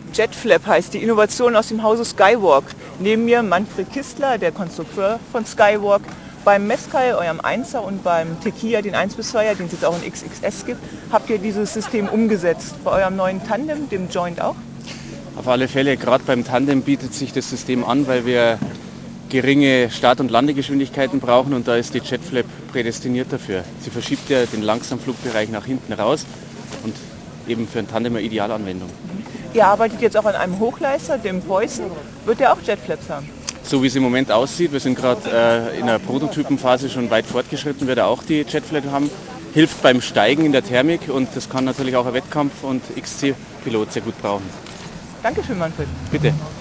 JetFlap heißt die Innovation aus dem Hause Skywalk. Neben mir Manfred Kistler, der Konstrukteur von Skywalk. Beim Mezcal, eurem 1er, und beim Tequila, den 1 bis 2er, den es jetzt auch in XXS gibt, habt ihr dieses System umgesetzt. Bei eurem neuen Tandem, dem Joint auch? Auf alle Fälle, gerade beim Tandem bietet sich das System an, weil wir geringe Start- und Landegeschwindigkeiten brauchen und da ist die JetFlap prädestiniert dafür. Sie verschiebt ja den Langsamflugbereich nach hinten raus und eben für ein Tandem eine Idealanwendung. Ihr arbeitet jetzt auch an einem Hochleister, dem Poison. Wird der auch JetFlaps haben? So wie es im Moment aussieht, wir sind gerade in einer Prototypenphase schon weit fortgeschritten, wird er auch die JetFlap haben. Hilft beim Steigen in der Thermik und das kann natürlich auch ein Wettkampf- und XC-Pilot sehr gut brauchen. Dankeschön, Manfred. Bitte.